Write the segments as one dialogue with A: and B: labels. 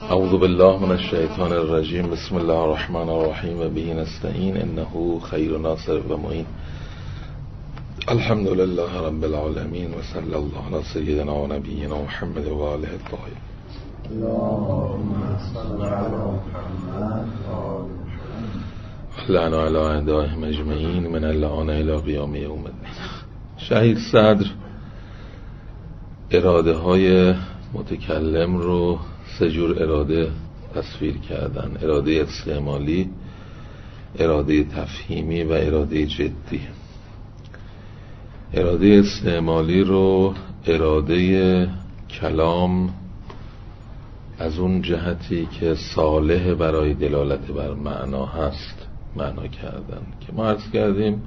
A: اعوذ بالله من الشیطان الرجیم. بسم الله الرحمن الرحیم. و به نستعین انه خیر ناصر و معین. الحمد لله رب العالمین و صلی الله علی سیدنا و نبینا محمد و آله الطاهرین.
B: اللهم صل علی محمد
A: لعنا علی اعدائهم اجمعین من اللعان الی قیام یوم الدین. شهید صدر اراده های متکلم رو سه جور اراده تصویر کردن: اراده استعمالی، اراده تفهیمی و اراده جدی. اراده استعمالی رو اراده کلام از اون جهتی که صالح برای دلالت بر معنا هست معنا کردن که ما عرض کردیم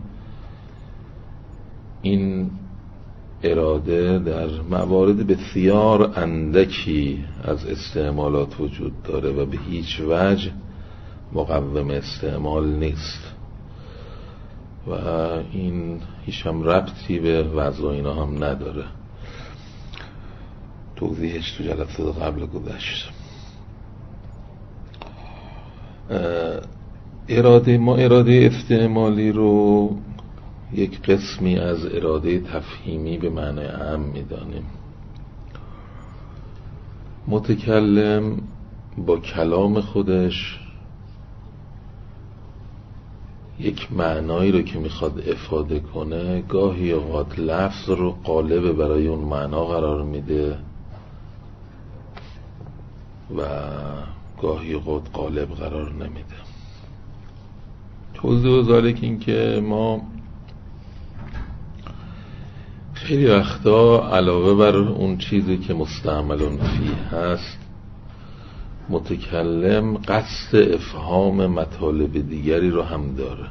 A: این اراده در موارد بسیار اندکی از استعمالات وجود داره و به هیچ وجه مقوم استعمال نیست و این هیچ هم ربطی به وضع اینا هم نداره. توضیحش تو جلسه قبل گذشت. اراده استعمالی رو یک قسمی از اراده تفهیمی به معنای عام می‌دانیم. متکلم با کلام خودش یک معنایی رو که میخواد افاده کنه گاهی اوقات لفظ رو قالب برای اون معنا قرار میده و گاهی اوقات قالب قرار نمیده. توضیح ذالک این که ما خیلی وقتا علاوه بر اون چیزی که مستعملون فیه هست، متکلم قصد افهام مطالب دیگری رو هم داره.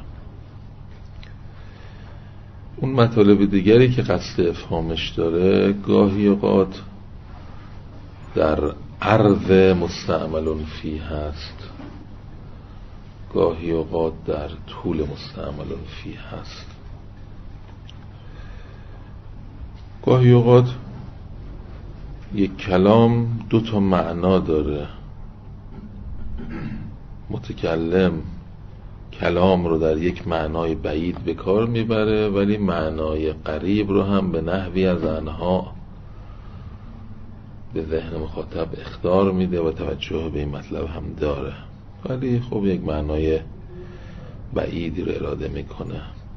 A: اون مطالب دیگری که قصد افهامش داره گاهی اوقات در عرض مستعملون فیه هست، گاهی اوقات در طول مستعملون فیه هست. گاهی اوقات یک کلام دو تا معنا داره. متکلم کلام رو در یک معنای بعید به کار میبره ولی معنای قریب رو هم به نحوی از آنها به ذهن مخاطب اخطار میده و توجه به این مطلب هم داره، ولی خب یک معنای بعیدی رو اراده میکنه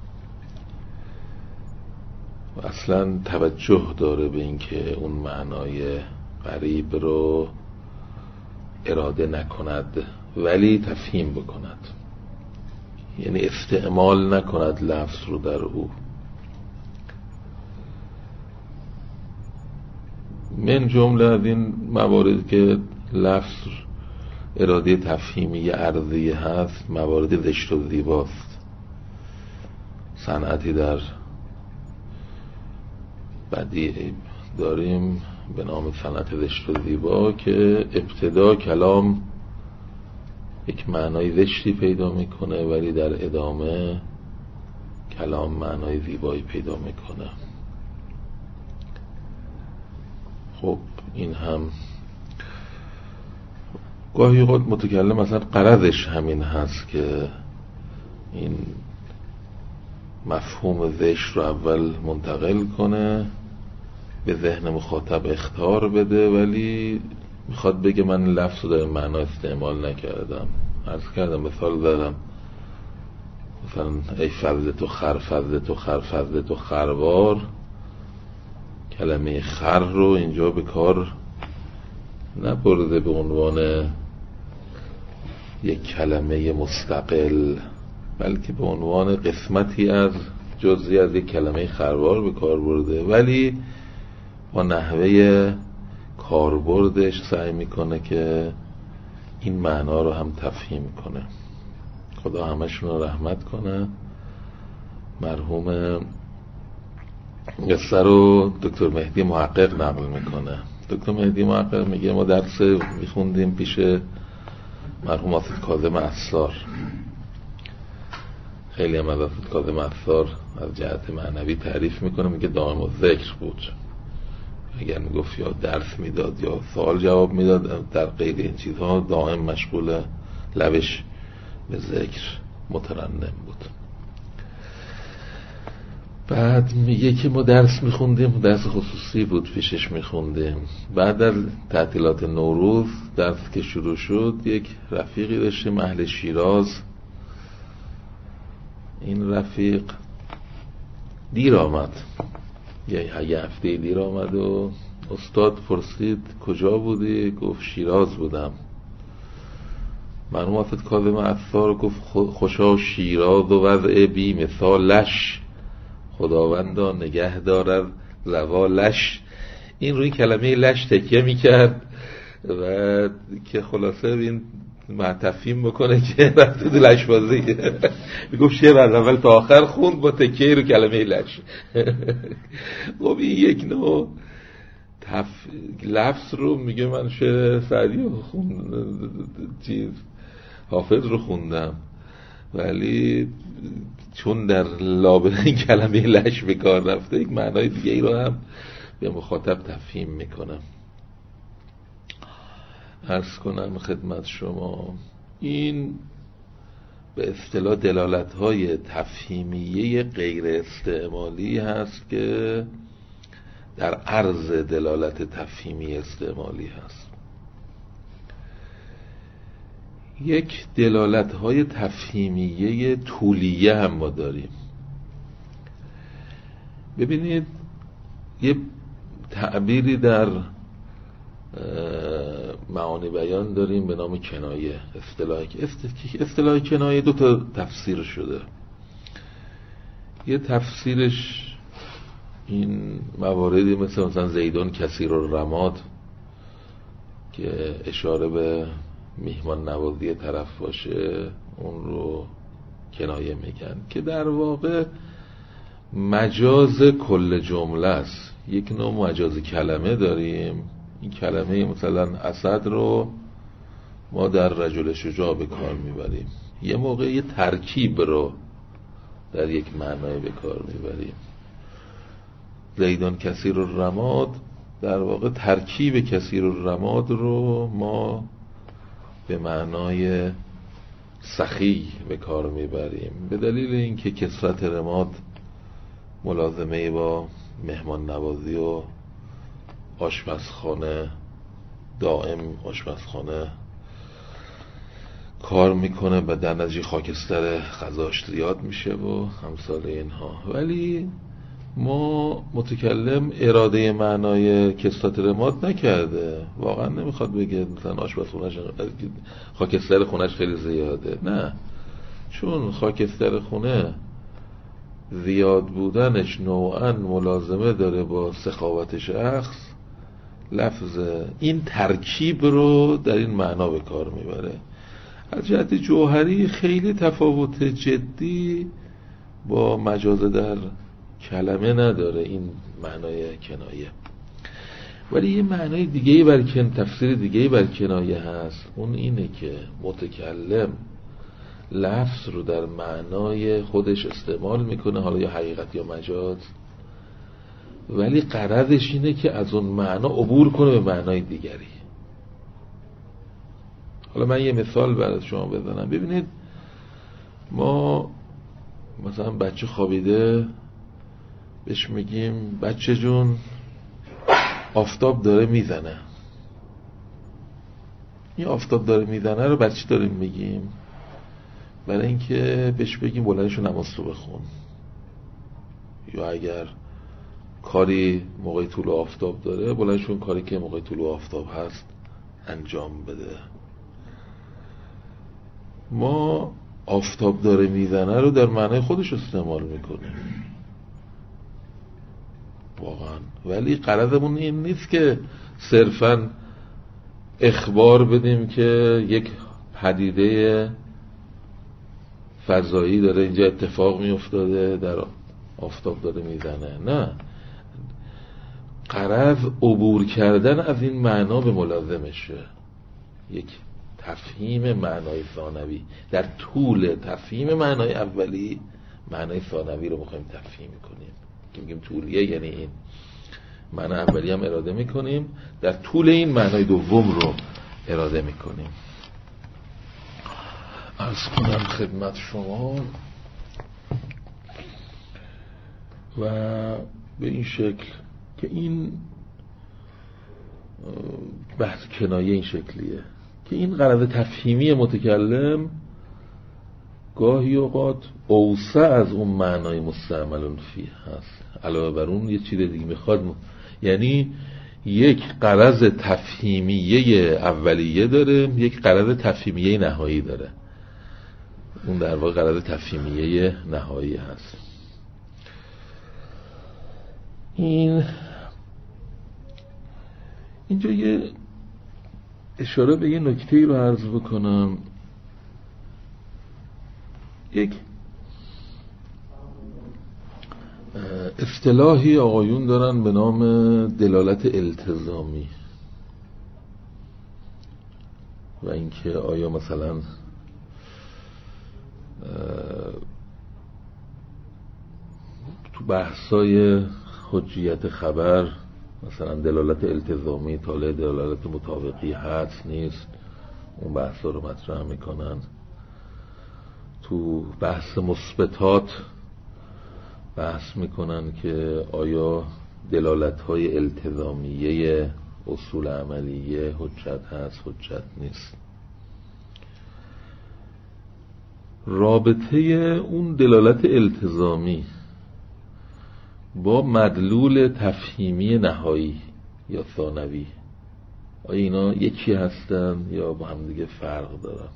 A: و اصلا توجه داره به اینکه اون معنای قریب رو اراده نکند ولی تفهیم بکند، یعنی استعمال نکند لفظ رو در او. من جمله از این موارد که لفظ اراده تفهیمی عرضی هست موارد زشت و زیباست. صنعتی در بدیع داریم به نام صنعت زشت و زیبا که ابتدا کلام یک معنای زشتی پیدا میکنه ولی در ادامه کلام معنای زیبایی پیدا میکنه. خب این هم گاهی اوقات متکلم مثلا غرضش همین هست که این مفهوم زشت رو اول منتقل کنه، به ذهن مخاطب اخطار بده، ولی میخواد بگه من لفظ رو در معنا استعمال نکردم. عرض کردم مثال زدم مثلا ای فضل تو خر، فضل تو خر، فضل تو خروار. کلمه خر رو اینجا به کار نبرده به عنوان یک کلمه مستقل، بلکه به عنوان قسمتی از جزئی از یک کلمه خروار به کار برده، ولی با نحوه کاربردش سعی میکنه که این معنا رو هم تفهیم کنه. خدا همشون رو رحمت کنه. مرحوم قصه رو دکتر مهدی محقق نقل میکنه. دکتر مهدی محقق میگه ما درس میخوندیم پیش مرحوم آصف کاظم عصار. خیلی هم از آصف کاظم عصار از جهت معنوی تعریف میکنه، میگه دائم الذکر بود، اگر میگفت یا درس میداد یا سوال جواب میداد، در غیر این چیزها دائم مشغول لبش به ذکر مترنم بود. بعد میگه که ما درس میخوندیم، درس خصوصی بود پیشش میخوندیم. بعد در تعطیلات نوروز درس که شروع شد، یک رفیقی داشتیم اهل شیراز. این رفیق دیر آمد، یه هفته دیر آمد و استاد پرسید کجا بودی؟ گفت شیراز بودم. مرحوم حافظ کاظم عطار گفت خوشا شیراز و وضع بی مثالش، خداوندا نگه دارد زوالش. این روی کلمه لش تکیه میکرد و که خلاصه این تفهیم بکنه که رفته دو لش بازی. میگفت شعر از اول تا آخر خوند با تکیه رو کلمه لش. خب این یک نوع لفظ رو میگه من شعر سعدی رو حافظ رو خوندم، ولی چون در لابه این کلمه لش به کار رفته، یک معنای دیگه ای رو هم به مخاطب تفهیم میکنم. عرض کنم خدمت شما این به اصطلاح دلالت‌های تفهیمیه غیر استعمالی هست که در عرض دلالت تفهیمی استعمالی هست. یک دلالت‌های تفهیمیه طولیه هم ما داریم. ببینید یه تعبیری در معانی بیان داریم به نام کنایه. اصطلاح کنایه دو تا تفسیر شده. یه تفسیرش این مواردی مثلا زیدون کثیر الرماد که اشاره به میهمان نوازی طرف باشه، اون رو کنایه میگن، که در واقع مجاز کل جمله است. یک نوع مجاز کلمه داریم. این کلمه مثلا اسد رو ما در رجل شجاع به کار میبریم، یه موقع یه ترکیب رو در یک معنای به کار میبریم. زیدان کثیر الرماد در واقع ترکیب کثیر الرماد رو ما به معنای سخی به کار میبریم، به دلیل اینکه کثرت رماد ملازمه با مهمان نوازی و آشپزخانه، دائم آشپزخانه کار میکنه و در نتیجه خاکستر غذاش زیاد میشه و همثال اینها. ولی ما متکلم اراده معنای کثرت رماد نکرده، واقعا نمیخواد بگه مثلا آشپزخونه‌اش خاکستر خونه‌اش خیلی زیاده، نه، چون خاکستر خونه زیاد بودنش نوعاً ملازمه داره با سخاوت شخص. لفظ این ترکیب رو در این معنا به کار میبره. از جهت جوهری خیلی تفاوت جدی با مجاز در کلمه نداره این معنای کنایه. ولی یه معنای دیگه‌ای بر تفسیر دیگه‌ای بر کنایه هست. اون اینه که متکلم لفظ رو در معنای خودش استعمال میکنه، حالا یا حقیقت یا مجاز، ولی غرضش اینه که از اون معنا عبور کنه به معنای دیگری. حالا من یه مثال برای شما بزنم. ببینید ما مثلا بچه خوابیده، بهش میگیم بچه جون آفتاب داره میزنه. این آفتاب داره میزنه رو بچه داریم میگیم برای اینکه بهش بگیم بلندشو نماز رو بخون، یا اگر کاری موقع طلوع آفتاب داره بلندشون کاری که موقع طلوع آفتاب هست انجام بده. ما آفتاب داره میزنه رو در معنای خودش استعمال میکنیم واقعا، ولی غرضمون این نیست که صرفاً اخبار بدیم که یک پدیده فضایی داره اینجا اتفاق میافتاده، در آفتاب داره میزنه. نه، غرض عبور کردن از این معنا به ملازمشه. یک تفهیم معنای ثانوی در طول تفهیم معنای اولی، معنای ثانوی رو میخوایم تفهیم کنیم که میگیم طولیه، یعنی این معنای اولی هم اراده میکنیم، در طول این معنای دوم رو اراده میکنیم. عرض کنم خدمت شما و به این شکل که این بحث کنایه این شکلیه که این غرض تفهیمی متکلم گاهی اوقات اوسع از اون معنای مستعمل فیه هست. علاوه بر اون یه چیز دیگه میخواد، یعنی یک غرض تفهیمیه اولیه داره، یک غرض تفهیمیه نهایی داره. اون در واقع غرض تفهیمیه نهایی هست. اینجا یه اشاره به یه نکته‌ای رو عرض بکنم. یک اصطلاحی آقایون دارن به نام دلالت التزامی و اینکه آیا مثلا تو بحثای حجیت خبر مثلا دلالت التزامی طالع دلالت مطابقی هست نیست، اون بحثا رو مطرح میکنن. تو بحث مثبتات بحث میکنن که آیا دلالت‌های التزامیه اصول عملیه حجت هست حجت نیست. رابطه اون دلالت التزامی با مدلول تفهیمی نهایی یا ثانوی، آیا اینا یکی هستن یا با هم دیگه فرق دارن؟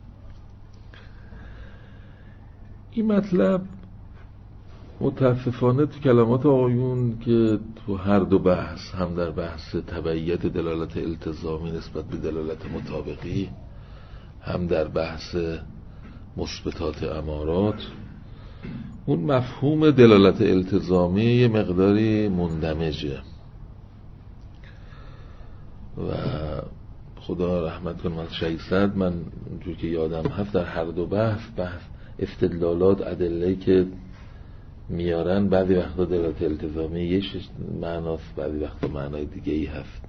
A: این مطلب متاسفانه تو کلمات آقایون که تو هر دو بحث، هم در بحث تبعیت دلالت التزامی نسبت به دلالت مطابقی، هم در بحث مثبتات امارات، اون مفهوم دلالت التزامی یه مقداری مندمجه و خدا رحمت کنه از شیصد من اونجور که یادم هست در هر دو بحث استدلالات ادله‌ای که میارن بعضی وقتا دلالت التزامی یه معناست، بعضی وقتا معنای دیگه ای هست.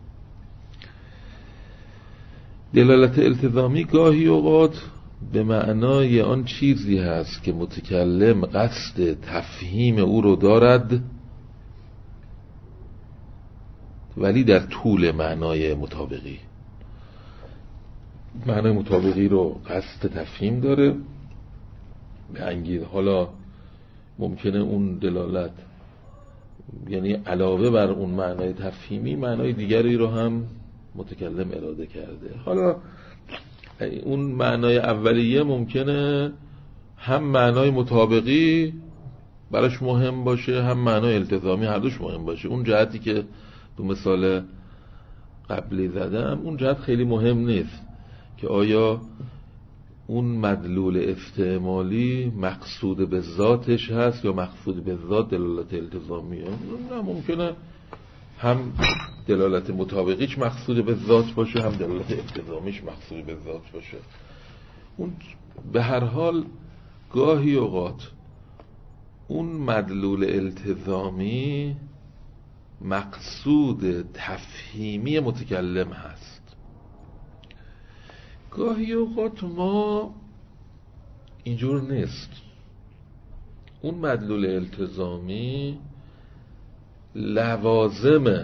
A: دلالت التزامی گاهی اوقات به معنای آن چیزی هست که متکلم قصد تفهیم او رو دارد ولی در طول معنای مطابقی، معنای مطابقی رو قصد تفهیم داره به انگیز. حالا ممکنه اون دلالت یعنی علاوه بر اون معنای تفهیمی معنای دیگری رو هم متکلم اراده کرده. حالا اون معنای اولیه ممکنه هم معنای مطابقی براش مهم باشه هم معنای التزامی، هر دوش مهم باشه. اون جهتی که تو مثال قبلی زدم اون جهت خیلی مهم نیست که آیا اون مدلول استعمالی مقصود به ذاتش هست یا مقصود به ذات دلالت التزامیه. نه، ممکنه هم دلالت مطابقیش مقصود به ذات باشه هم دلالت التزامیش مقصود به ذات باشه. اون به هر حال گاهی اوقات اون مدلول التزامی مقصود تفهیمی متکلم هست. گاهی اوقات ما اینجور نیست. اون مدلول التزامی لوازم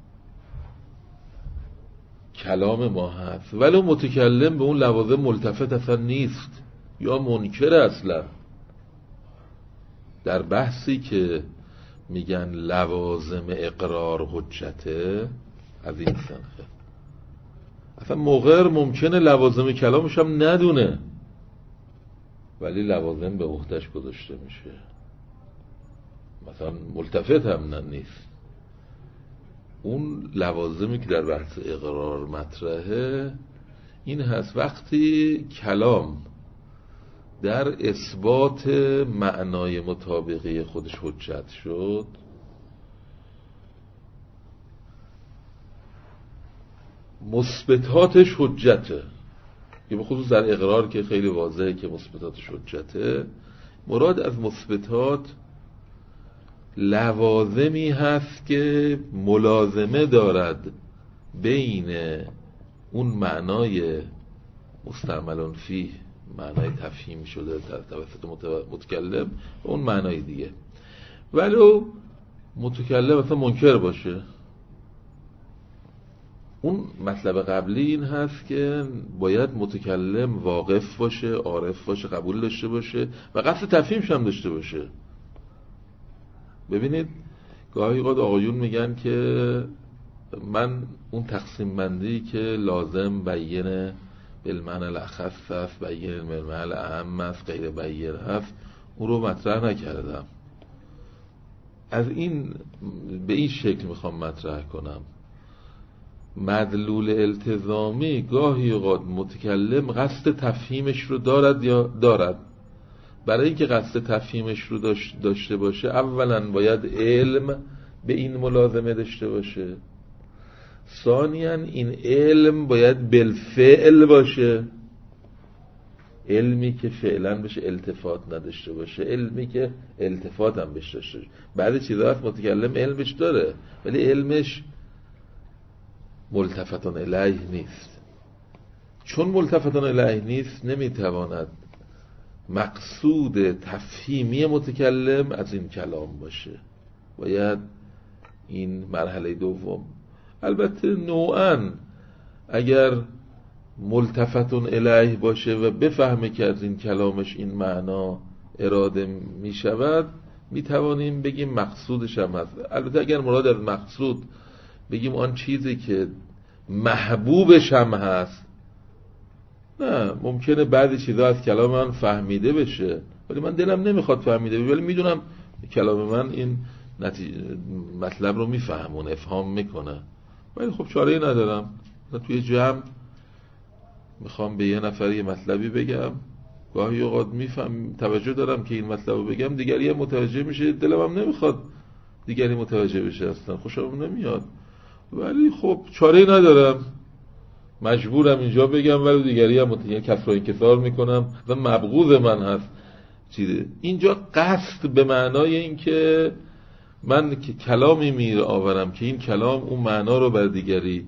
A: کلام ما هست ولی متکلم به اون لوازم ملتفت اصلا نیست یا منکر اصلا. در بحثی که میگن لوازم اقرار حجته از این سنخه، اصلا مقر ممکنه لوازم کلامش هم ندونه ولی لوازم به عهده‌اش گذاشته میشه، مثلا ملتفت هم نیست. اون لوازمی که در بحث اقرار مطرحه این هست وقتی کلام در اثبات معنای مطابقی خودش حجت شد، مثبتاتش حجته، که به خصوص در اقرار که خیلی واضحه که مثبتاتش حجته. مراد از مثبتات لوازمی هست که ملازمه دارد بین اون معنای مستعمل فیه، معنای تفهیم شده توسط متکلم، اون معنای دیگه، ولو متکلم مثلا منکر باشه. اون مطلب قبلی این هست که باید متکلم واقف باشه، عارف باشه، قبول داشته باشه و قصد تفهیمش هم داشته باشه. ببینید گاهی اوقات آقایون میگن که من اون تقسیم بندی که لازم بیین بالمعنی الاخص است، بیین بالمعنی الاعم است، غیر بیین هست، اون رو مطرح نکردم. از این به این شکل میخوام مطرح کنم. مدلول التزامی گاهی اوقات متکلم قصد تفهیمش رو دارد یا دارد. برای اینکه قصد تفهیمش رو داشته باشه اولا باید علم به این ملازمه داشته باشه، ثانیاً این علم باید بالفعل باشه، علمی که فعلا بشه التفات نداشته باشه، علمی که التفات هم بشه داشته باشه. بعد چیزا هست متکلم علمش داره ولی علمش ملتفتان الیه نیست. چون ملتفتان الیه نیست نمیتواند مقصود تفهیمی متکلم از این کلام باشه. باید این مرحله دوم. البته نوعاً اگر ملتفتون الیه باشه و بفهمه که از این کلامش این معنا اراده می شود، می توانیم بگیم مقصودش هم هست. البته اگر مراد از مقصود بگیم آن چیزی که محبوبش هم هست، نه، ممکنه بعضی چیزا از کلام من فهمیده بشه ولی من دلم نمیخواد فهمیده بشه، ولی میدونم کلام من این مطلب رو میفهمونه، افهام میکنه، ولی خب چاره‌ای ندارم. توی جمع میخوام به یه نفر یه مطلبی بگم، گاهی اوقات میفهم توجه دارم که این مطلب رو بگم، دیگری هم متوجه میشه، دلم هم نمیخواد دیگری متوجه بشه، اصلا خوشم نمیاد، ولی خب چاره‌ای ندارم، مجبورم اینجا بگم، ولی دیگری هم کسر و انکسار میکنم و مبغوض من هست. چیزه اینجا قصد به معنای این که من که کلامی می آورم که این کلام اون معنا رو بر دیگری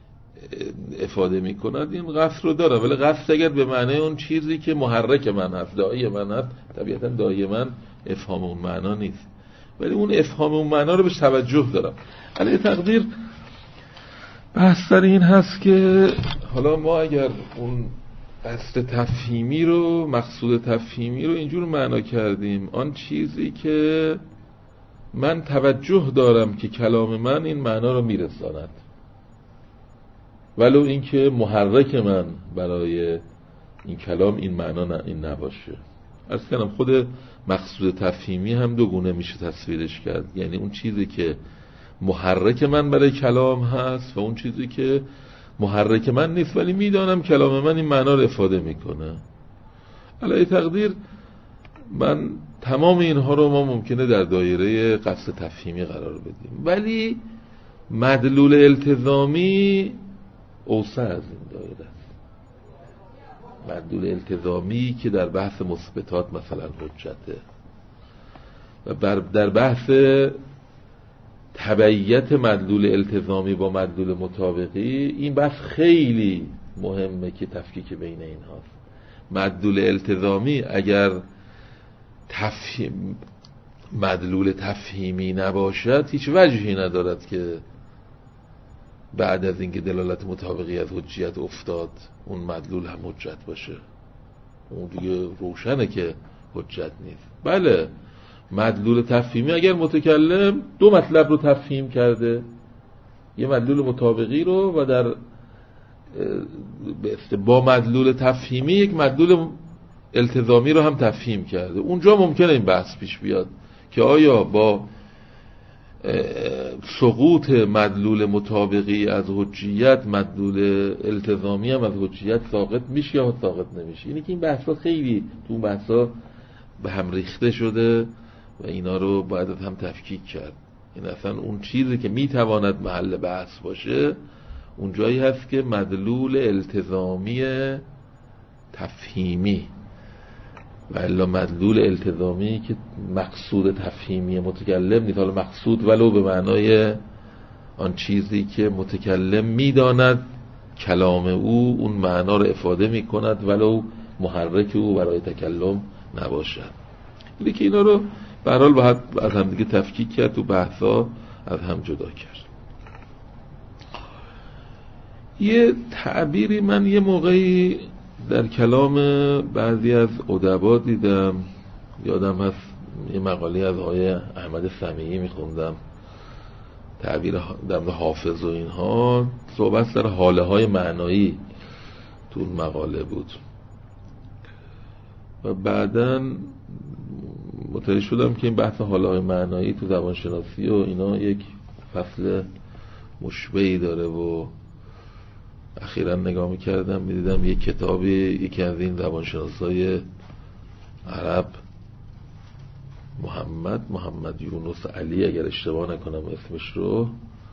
A: افاده می کند، این قصد رو دارم، ولی قصد اگر به معنای اون چیزی که محرک من هست، داعی من هست، طبیعتا داعی من افهام اون معنا نیست، ولی اون افهام اون معنا رو به توجه دارم. علی تقدیر بحث در این هست که حالا ما اگر اون قصد تفهیمی رو، مقصود تفهیمی رو اینجور معنا کردیم، آن چیزی که من توجه دارم که کلام من این معنا رو میرساند، ولو اینکه محرک من برای این کلام این معنا این نباشه. عرض کردم خود مقصود تفهیمی هم دو گونه میشه تصویرش کرد، یعنی اون چیزی که محرک من برای کلام هست و اون چیزی که محرک من نیست ولی میدانم کلام من این معنا رو افاده میکنه. علی تقدیر من تمام اینها رو ما ممکنه در دایره قصد تفهیمی قرار بدیم، ولی مدلول التزامی اوسع از این دایره است. مدلول التزامی که در بحث مثبتات مثلا حجته و در بحث تبعیت مدلول التزامی با مدلول مطابقی، این بحث خیلی مهمه که تفکیک بین این هاست. مدلول التزامی اگر مدلول تفهیمی نباشد هیچ وجهی ندارد که بعد از اینکه دلالت مطابقی از حجیت افتاد اون مدلول هم حجت باشه. اون دیگه روشنه که حجت نیست. بله، مدلول تفهیمی اگر متکلم دو مطلب رو تفهیم کرده، یه مدلول مطابقی رو و در با مدلول تفهیمی یک مدلول التزامی رو هم تفهیم کرده، اونجا ممکنه این بحث پیش بیاد که آیا با سقوط مدلول مطابقی از حجیت مدلول التزامی هم از حجیت ساقط میشه یا ساقط نمیشه. اینی که این بحثا خیلی تو بحثا به هم ریخته شده و اینا رو باید هم تفکیک کرد. این اصلا اون چیزی که میتواند محل بحث باشه اون جایی هست که مدلول التزامی تفهیمی و الا مدلول التزامی که مقصود تفهیمی متکلم نیست. حالا مقصود ولو به معنای آن چیزی که متکلم میداند کلام او اون معنا رو افاده میکند ولو محرک او برای تکلم نباشد. اینه که اینا رو به هر حال باید از هم دیگه تفکیک کرد و بحثا از هم جدا کرد. یه تعبیری من یه موقعی در کلام بعضی از ادبا دیدم، یادم هست یه مقاله از آقای احمد سمیعی میخوندم، تعبیر در حافظ و اینها، صحبت در حاله های معنایی تو اون مقاله بود و بعداً متوجه شدم که این بحث حاله های معنایی تو زبان شناسی و اینا یک فصل مشبهی داره و اخیراً نگاه میکردم میدیدم یک کتابی یکی از این زبانشناسای عرب محمد یونس علی اگر اشتباه نکنم اسمش رو،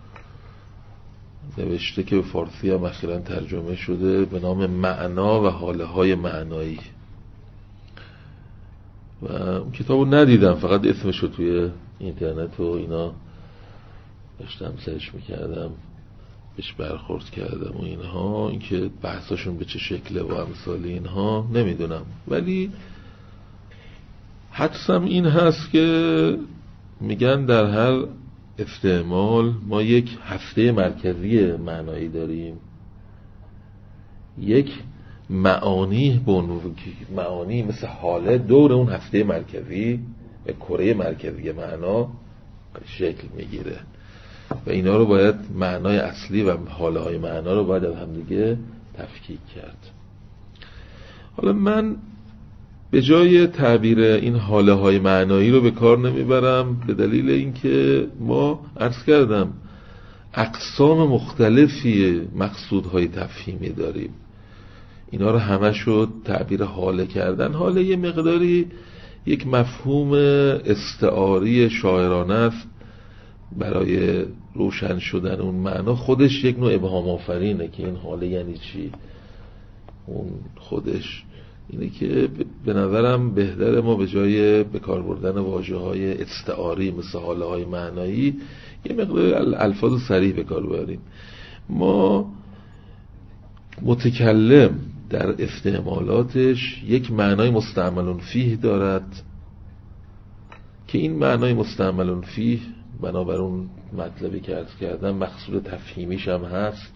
A: نوشته که به فارسی هم اخیراً ترجمه شده به نام معنا و حاله های معنایی و کتابو ندیدم، فقط اسمش رو توی اینترنت و اینا داشتم سرچ میکردم بهش برخورد کردم و اینها، اینکه بحثاشون به چه شکله و امثال اینها نمیدونم، ولی حدسم این هست که میگن در هر استعمال ما یک هسته مرکزی معنایی داریم، یک معانی معانی مثل حاله دور اون هسته مرکزی و کره مرکزی معنا شکل میگیره و اینا رو باید معنای اصلی و حاله های معنا رو باید از هم دیگه تفکیک کرد. حالا من به جای تعبیر این حاله های معنایی رو به کار نمیبرم به دلیل اینکه ما عرض کردم اقسام مختلفی مقصودهای تفهیمی داریم، اینا رو همه شد تعبیر حاله کردن. حاله یه مقداری یک مفهوم استعاری شاعرانه است برای روشن شدن اون معنا، خودش یک نوع ابهام آفرینه که این حاله یعنی چی. اون خودش اینه که به نظرم بهتره ما به جای به کار بردن واژه‌های استعاری مثل حاله های معنایی یه مقدار الفاظ صریح به کار ببریم. ما متکلم در استعمالاتش یک معنای مستعمل فیه دارد که این معنای مستعمل فیه بنابر اون مطلبی که عرض کردم مقصود تفهیمیش هم هست،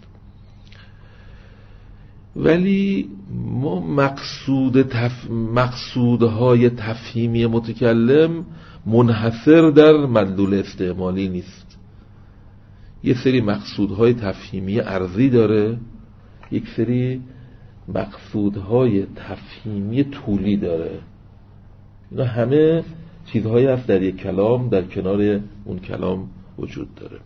A: ولی ما مقصودهای تفهیمی متکلم منحصر در مدلول استعمالی نیست. یه سری مقصودهای تفهیمی عرضی داره، یک سری مقصودهای تفهیمی طولی داره. اینا همه چیزهایی هست در یک کلام در کنار اون کلام وجود داره.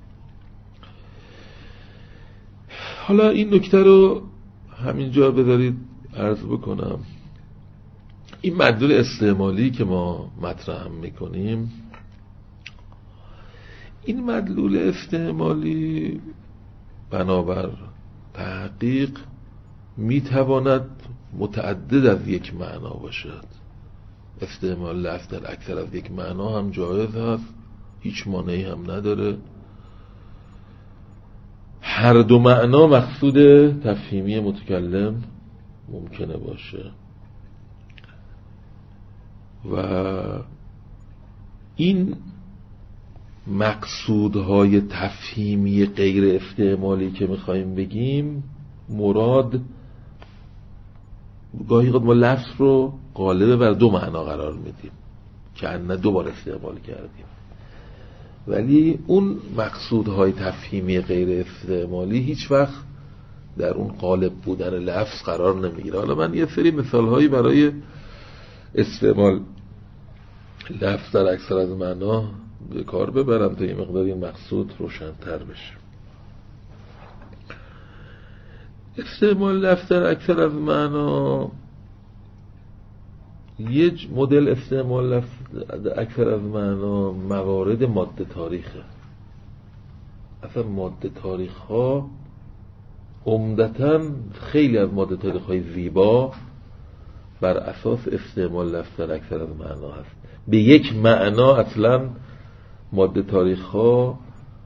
A: حالا این نکته رو همینجا بذارید عرض بکنم. این مدلول استعمالی که ما مطرح میکنیم، این مدلول استعمالی بنابر تحقیق میتواند متعدد از یک معنا باشد. استعمال لفظ در اکثر از یک معنا هم جایز هست، هیچ مانعی هم نداره. هر دو معنا مقصود تفهیمی متکلم ممکنه باشه و این مقصودهای تفهیمی غیر استعمالی که میخوایم بگیم، مراد گاهی ما لفظ رو غالبه بر دو معنا قرار میدیم که انه دو بار استعمال کردیم، ولی اون مقصودهای تفهیمی غیر استعمالی هیچ وقت در اون قالب بودن لفظ قرار نمیگیره. حالا من یه سری مثالهایی برای استعمال لفظ در اکثر از معنا به کار ببرم تا یه مقدار این مقصود روشن‌تر بشه. استعمال لفظ در اکثر از معنا، یه مدل استعمال لفظ در اکثر از معنا موارد ماده تاریخه. اصلا ماده تاریخ ها عمدتاً خیلی از ماده تاریخ های زیبا بر اساس استعمال لفظ در اکثر از معنا هست. به یک معنا اصلا ماده تاریخ ها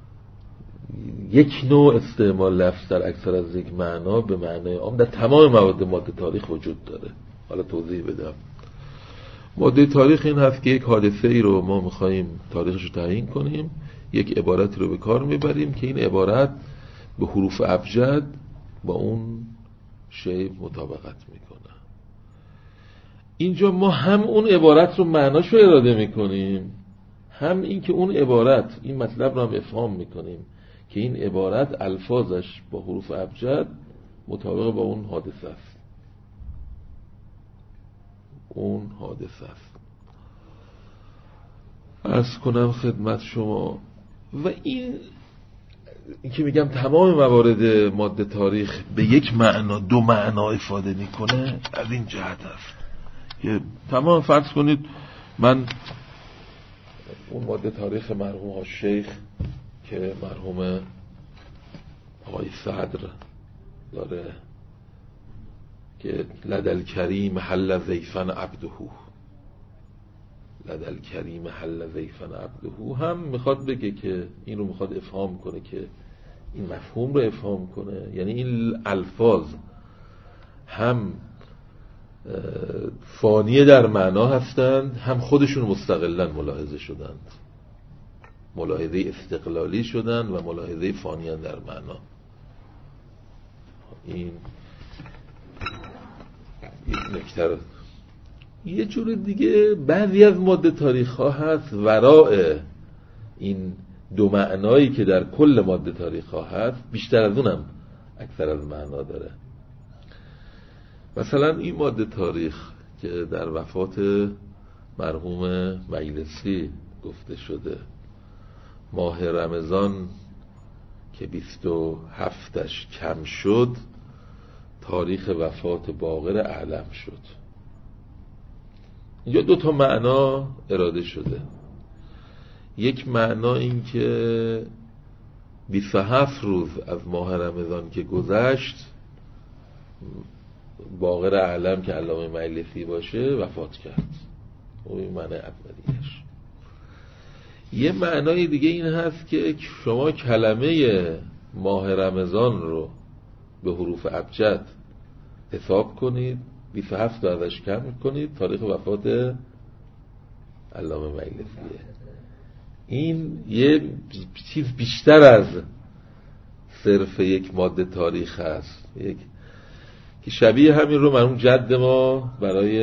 A: یک نوع استعمال لفظ در اکثر از یک معنا به معنای عام در تمام مواد ماده تاریخ وجود داره. حالا توضیح بدم. ماده تاریخ این هست که یک حادثه ای رو ما میخواییم تاریخش رو تعیین کنیم، یک عبارتی رو به کار میبریم که این عبارت به حروف ابجد با اون شی مطابقت میکنه. اینجا ما هم اون عبارت رو معناش رو اراده میکنیم، هم این که اون عبارت این مطلب رو هم افهام میکنیم که این عبارت الفاظش با حروف ابجد مطابق با اون حادثه است. اون حادثه است. عرض کنم خدمت شما و این که میگم تمام موارد ماده تاریخ به یک معنا دو معنا افاده میکنه از این جهت است که تمام فرض کنید من اون ماده تاریخ مرحوم ها شیخ که مرحوم آقای صدر داره که لدل کریم حل زیفن عبده، لدل کریم حل زیفن عبده هم میخواد بگه که این رو میخواد افهام کنه که این مفهوم رو افهام کنه، یعنی این الفاظ هم فانیه در معنا هستند هم خودشون مستقلن ملاحظه شدند، ملاحظه استقلالی شدند و ملاحظه فانیه در معنا. این نکته. یه جور دیگه بعضی از ماده تاریخ ها هست ورای این دو معنایی که در کل ماده تاریخ ها هست بیشتر از اونم اکثر از معنا داره. مثلا این ماده تاریخ که در وفات مرحوم مجلسی گفته شده، ماه رمضان که 27ش کم شد تاریخ وفات باقر اعلم شد. اینجا دو تا معنا اراده شده. یک معنا این که 27 روز از ماه رمضان که گذشت باقر اعلم که علامه مجلسی باشه وفات کرد. این معنی اولیش. یه معنای دیگه این هست که شما کلمه ماه رمضان رو به حروف ابجد حساب کنید، 27 رو ازش کم کنید، تاریخ وفات علامه مجلسیه. این یه چیز بیشتر از صرف یک ماده تاریخ هست، یک که شبیه همین رو مرحوم جد ما برای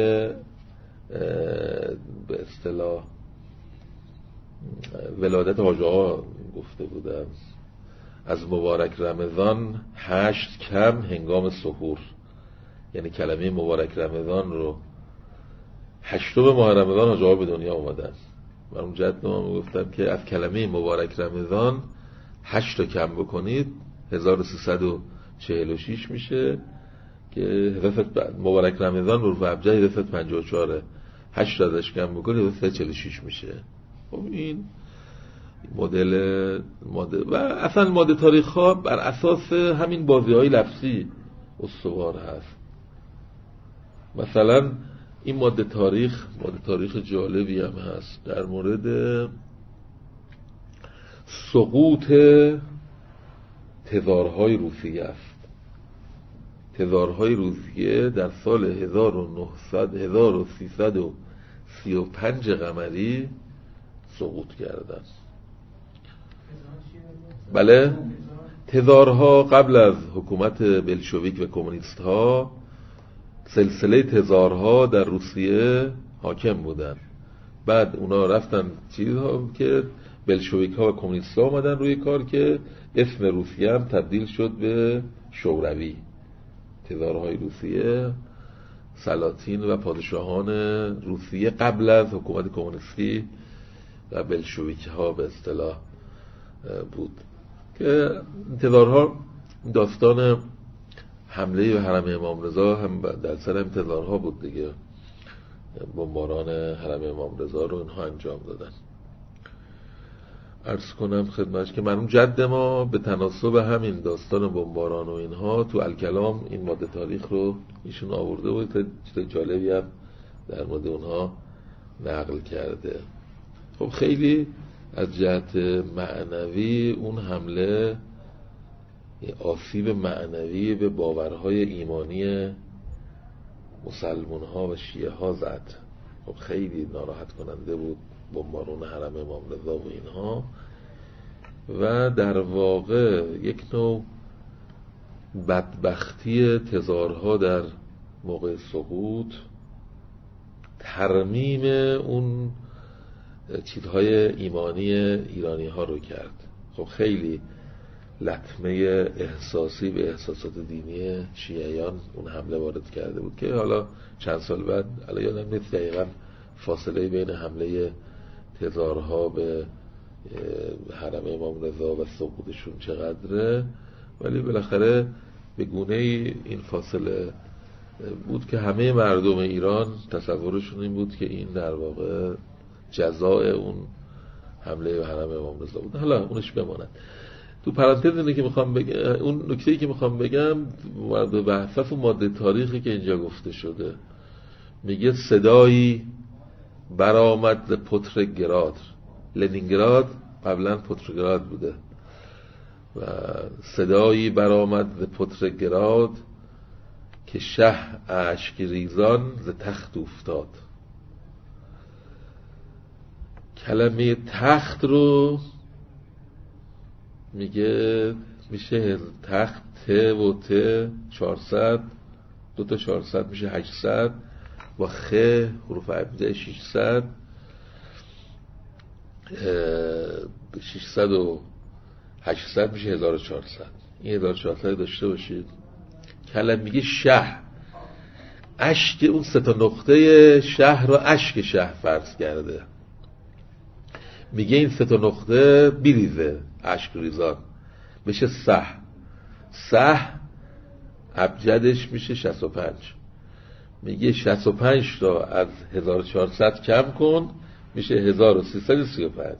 A: به اصطلاح ولادت حاج آقا گفته بودن، از مبارک رمضان 8 کم هنگام سحور. یعنی کلمه مبارک رمضان رو 8 ماه رمضان حاج آقا به دنیا اومدن. مرحوم جد ما میگفتن که از کلمه مبارک رمضان 8 تا کم بکنید 1346 میشه که مبارک رمضان رو ابجد 1354 8 ازش کم بکنید 1346 میشه. خب این مدل و اصلا ماده تاریخ ها بر اساس همین بازی های لفظی استوار هست. مثلا این ماده تاریخ جالبی هم هست در مورد سقوط تزارهای روسیه است. تزارهای روسیه در سال 1335 قمری سقوط کردند. بله، تزارها قبل از حکومت بلشویک و کمونیست ها سلسله تزارها در روسیه حاکم بودن. بعد اونا رفتن چیزها که بلشویک ها و کمونیست ها آمدن روی کار که اسم روسیه هم تبدیل شد به شوروی. تزارهای روسیه سلاطین و پادشاهان روسیه قبل از حکومت کمونیستی و بلشویک ها به اصطلاح بود که تزارها داستان حمله به حرم امام رضا هم در سر تزارها بود دیگه. بمباران حرم امام رضا رو اینها انجام دادن. عرض کنم خدمتش که مرحوم جد ما به تناسب همین داستان بمباران و اینها تو الکلام این ماده تاریخ رو ایشون آورده بود، چیز جالبی هم در مورد اونها نقل کرده. خب خیلی از جهت معنوی اون حمله آسیب معنوی به باورهای ایمانی مسلمان ها و شیعه ها زد. خب خیلی ناراحت کننده بود بمبارون حرم امام رضا و اینها، و در واقع یک نوع بدبختی تزارها در موقع سقوط ترمیم اون چیزهای ایمانی ایرانی ها رو کرد. خب خیلی لطمه احساسی به احساسات دینی شیعیان اون حمله وارد کرده بود که حالا چند سال بعد الان یادم نیست دقیقاً فاصله بین حمله تزارها به حرم امام رضا و سقوطشون چقدره، ولی بالاخره به گونه این فاصله بود که همه مردم ایران تصورشون این بود که این در واقع جزای اون حمله به حرم امام رضا بود. حالا اونش بماند. تو پرانتز اینه که میخوام بگم، اون نکته‌ای که میخوام بگم به بحث و ماده تاریخی که اینجا گفته شده، میگه صدایی برآمد ز پترگراد. لنینگراد قبلا پترگراد بوده، و صدایی برآمد ز پترگراد که شه اشک ریزان ز تخت افتاد. کلمه تخت رو میگه میشه تخت ت و ت 400 دو تا 400 میشه 800 و خ حروف ابجدی 600 600 و 800 میشه 1400. این 1400 داشته باشید. کلمه میگه شه، اشک اون سه تا نقطه شهر رو اشک شهر فرض کرده. میگه این سه تا نقطه بریزه، اشک ریزان میشه سه ابجدش میشه 65. میگه 65 تا از 1400 کم کن میشه 1335.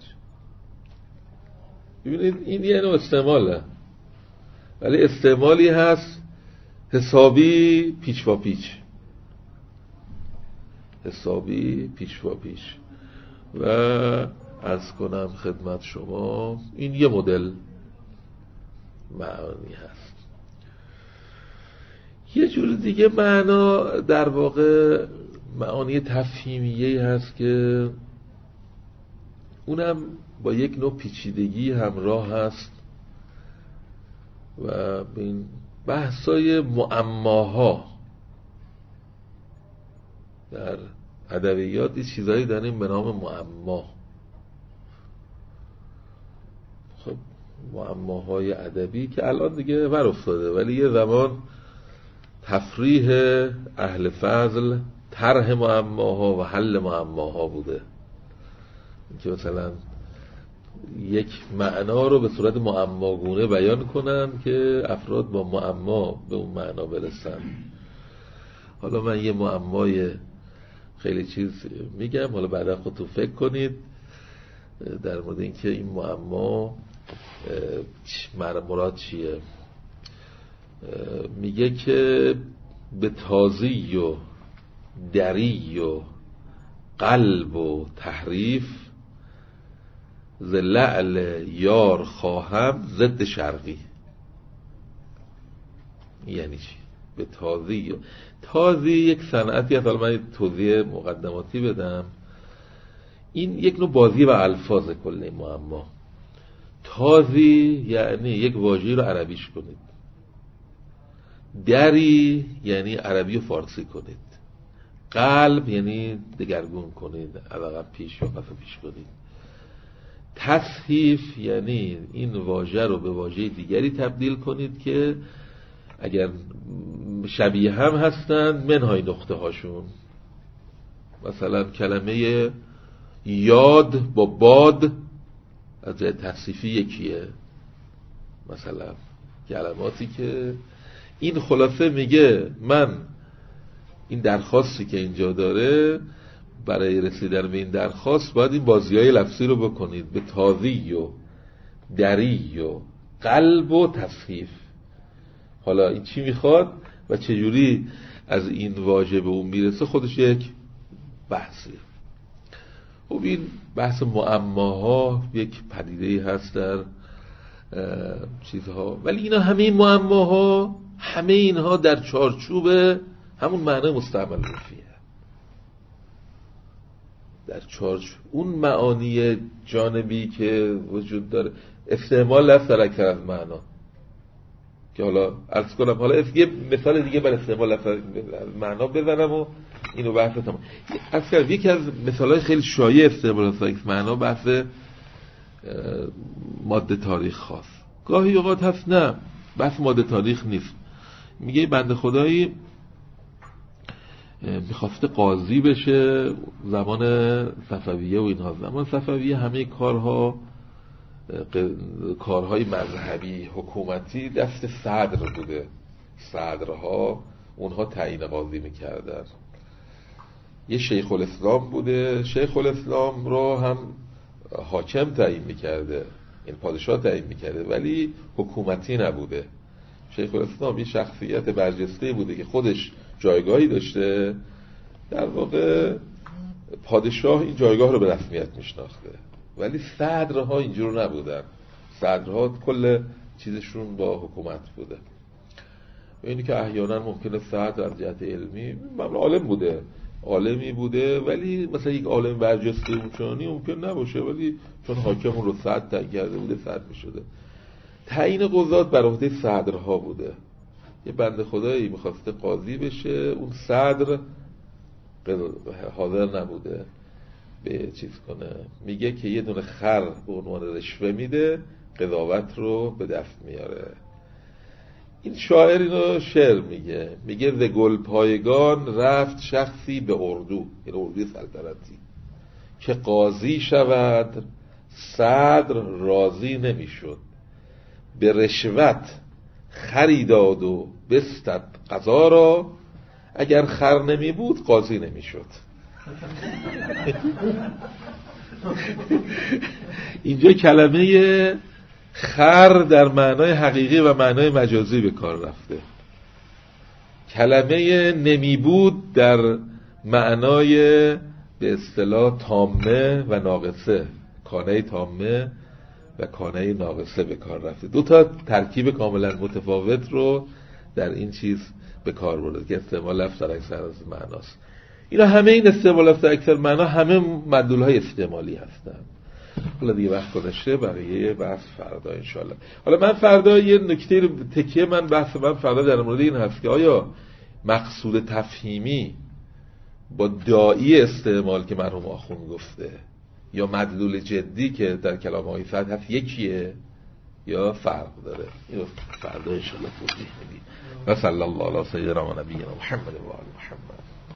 A: ببینید این یه نوع استعماله، ولی استعمالی هست حسابی پیچ و پیچ، حسابی پیچ و پیچ. و عرض کنم خدمت شما این یه مدل معانی هست. یه جور دیگه معنا در واقع معانی تفهیمیه هست که اونم با یک نوع پیچیدگی همراه هست و به این بحثای معماها در ادبیات یه چیزایی داریم به نام معما. خب معماهای ادبی که الان دیگه بر افتاده، ولی یه زمان تفریح اهل فضل طرح معماها و حل معماها بوده، که مثلا یک معنا رو به صورت معماگونه بیان کنن که افراد با معما به اون معنا برسن. حالا من یه معمای خیلی چیز میگم، حالا بعدا خودتون فکر کنید در مورد اینکه این معما مراد چیه. میگه که به تازی و دری و قلب و تحریف ز لعل یار خواهم ضد شرقی. یعنی چی؟ به تازی تازی یک صنعتی هست. حالا من توضیح مقدماتی بدم. این یک نوع بازی و الفاظ کل معما. تازی یعنی یک واژه‌ای رو عربیش کنید، دری یعنی عربی و فارسی کنید، قلب یعنی دگرگون کنید، عقب پیش و پس پیش کنید، تصحیف یعنی این واژه رو به واژه دیگری تبدیل کنید که اگر شبیه هم هستند منهای نقطه هاشون. مثلا کلمه یاد با باد از تصحیفی یکیه. مثلا کلماتی که این خلاصه میگه من این درخواستی که اینجا داره، برای رسیدن به این درخواست باید این بازی‌های لفظی رو بکنید. به تازی و دری و قلب و تصحیف. حالا این چی میخواد و چجوری از این واژه به اون میرسه خودش یک بحثیه. خب این بحث معماها یک پدیده‌ای هست در چیزها، ولی اینا همه معماها، همه اینها در چارچوب همون معنی مستعمل فیه، در چارچوب اون معانی جانبی که وجود داره. استعمال لفظ در اکثر از معنا که حالا عرض کنم، حالا یه مثال دیگه بر استعمال لفظ معنا بزنم و اینو بحث تمام. اصلا یکی از مثالهای خیلی شایع استعمال لفظ معنا بحث ماده تاریخ خاص. گاهی اوقات هست نه بحث ماده تاریخ نیست، میگه بنده خدایی میخواسته قاضی بشه زمان صفویه و اینها. زمان صفویه همه کارهای مذهبی حکومتی دست صدر بوده، صدرها اونها تعیین قاضی میکردن. یه شیخ الاسلام بوده، شیخ الاسلام رو هم حاکم تعیین میکرده، این پادشاه تعیین میکرده، ولی حکومتی نبوده. شیخ الاسلام یه شخصیت برجسته بوده که خودش جایگاهی داشته، در واقع پادشاه این جایگاه رو به رسمیت میشناخته، ولی صدرها اینجور نبودن. صدرها کل چیزشون با حکومت بوده. اینی که احیانا ممکنه صدر از جهت علمی عالم بوده، عالمی بوده، ولی مثلا یک عالم برجسته چونی ممکن نباشه، ولی چون حاکم اون رو صدر تعیین کرده بوده صدر میشده. تعیین قضات بر عهده صدرها بوده. یه بنده خدایی میخواسته قاضی بشه، اون صدر حاضر نبوده به چیز کنه، میگه که یه دونه خر به عنوان رشوه میده، قضاوت رو به دست میاره. این شاعر اینو شعر میگه ز گل پایگان رفت شخصی به اردو، این اردوی سلطنتی، که قاضی شود صدر راضی نمیشد، به رشوت خری داد و بستد قضا را، اگر خر نمی بود قاضی نمی شد. اینجا کلمه خر در معنای حقیقی و معنای مجازی به کار رفته. کلمه نمی بود در معنای به اصطلاح تامه و ناقصه، کانه تامه و کانه ناقصه به کار رفته. دو تا ترکیب کاملا متفاوت رو در این چیز به کار برده که استعمال لفظ در اکثر از معناست. اینا همه این استعمال لفظ در اکثر معنا همه مدلول‌های استعمالی هستن. حالا دیگه وقت گذشته، بقیه بحث فردا انشالله. حالا من فردا یه نکته تکیه بحث من فردا در مورد این هست که آیا مقصود تفهیمی با داعی استعمال که مرحوم آخوند گفته یا مدلول جدی که در کلام آقای سعد هست یکیه یا فرق داره؟ اینو فردا انشالله توضیح میدیم. و صلی الله علی سیدنا و نبینا محمد و آل محمد.